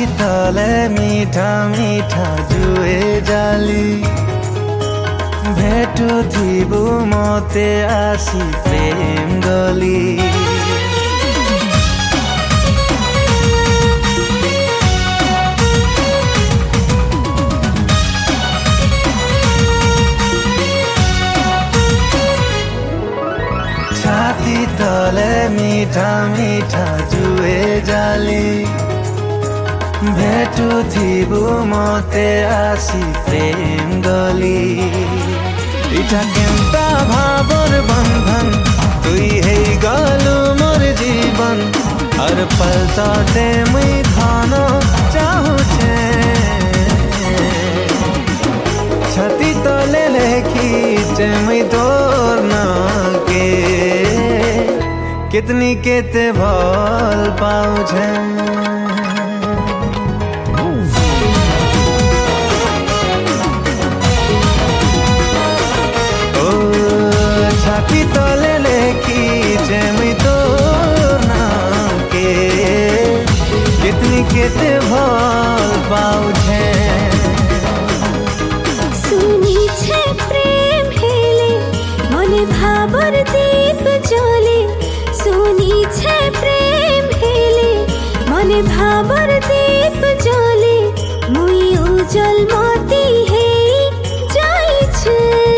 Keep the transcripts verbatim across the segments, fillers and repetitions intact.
तले मीठा मीठा जुए जाली भेटु थिबु मते आसी प्रेम गली छाती तले मीठा मीठा जुए जाली भेटु थिबु मते आसी प्रेम गली इटा केमता भावर बंधन तुई हे गलु मोर जीवन हर पल तते मुई धन चाहू छे छाती तले लेखी मुई तोर ना के कितनी केते भल पाऊ छे छाती तले लेखी मुई तोर नाम के कितनी केते भल पाऊ छे सुनी छे प्रेम हेले मने भावर दीप जले सुनी छे प्रेम हेले मने भावर दीप जले मुई उजल मोती हे जाई छे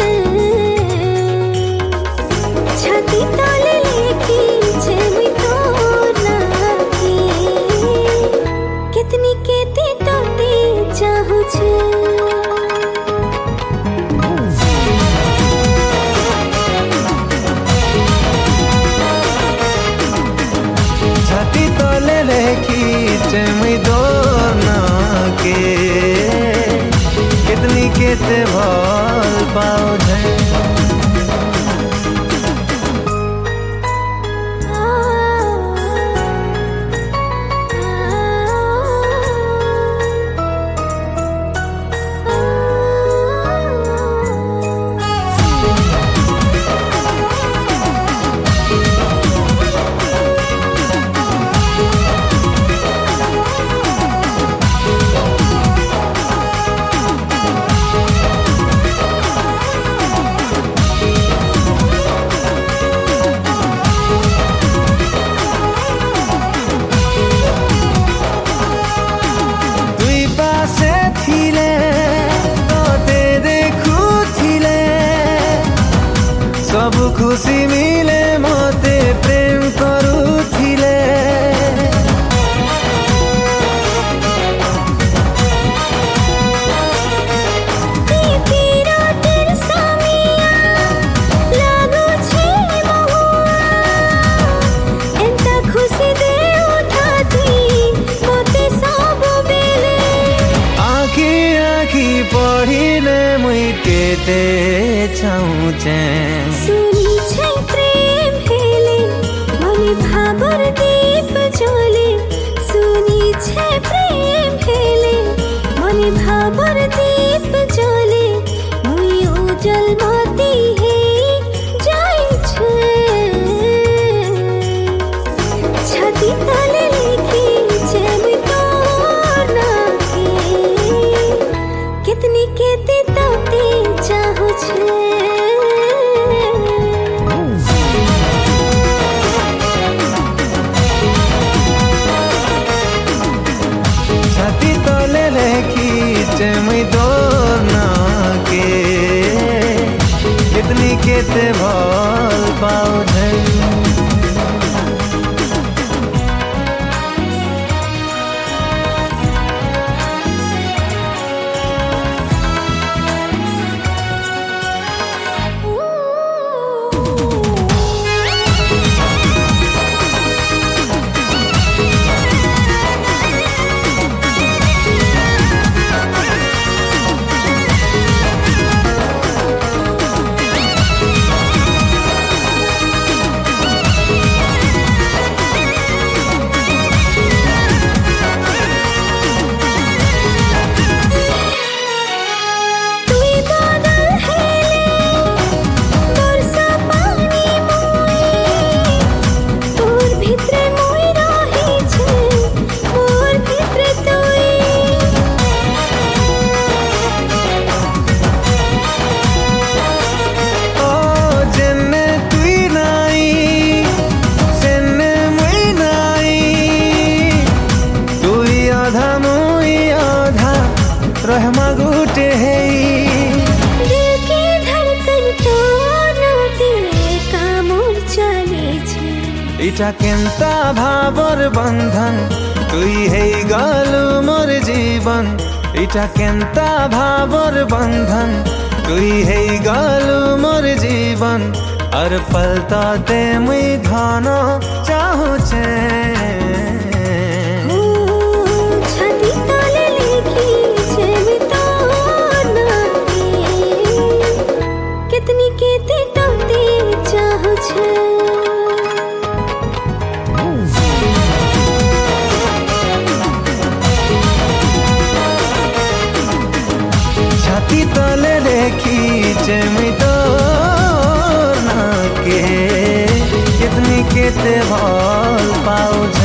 छाती तले लेखी छे मुई तोर नाके कितनी केते तोते चाहू छे छाती तले लेखी मुई तोर नाके कितनी केते भल पाऊ छे सब खुशी मिले मते प्रेम करुथिले आखी आखी पढ़िले मुई केते चाहू छे सुनी छे प्रेम हेले मने भावर दीप जले सुनी छे प्रेम हेले मने भावर दीप जले मुई उजल मोती हे जाई छे छाती तले लेखी छे मुई तोर नाके कितनी केते तोते चाहू छे छाती तले लेखी मुई तोर नाके कितनी केते भल पाऊ छे इटा केंता भावर बंधन तुई हे गलु मोर जीवन इटा केंता भावर बंधन तुई हे गलु मोर जीवन और पलताते मुई धन चाहुचे छाती तले लिखी छे मुई तोर नाके कितनी केते टोते चाहू छे छाती तले लेखी छे मुई तोर नाके कितनी केते भल पाऊ छे।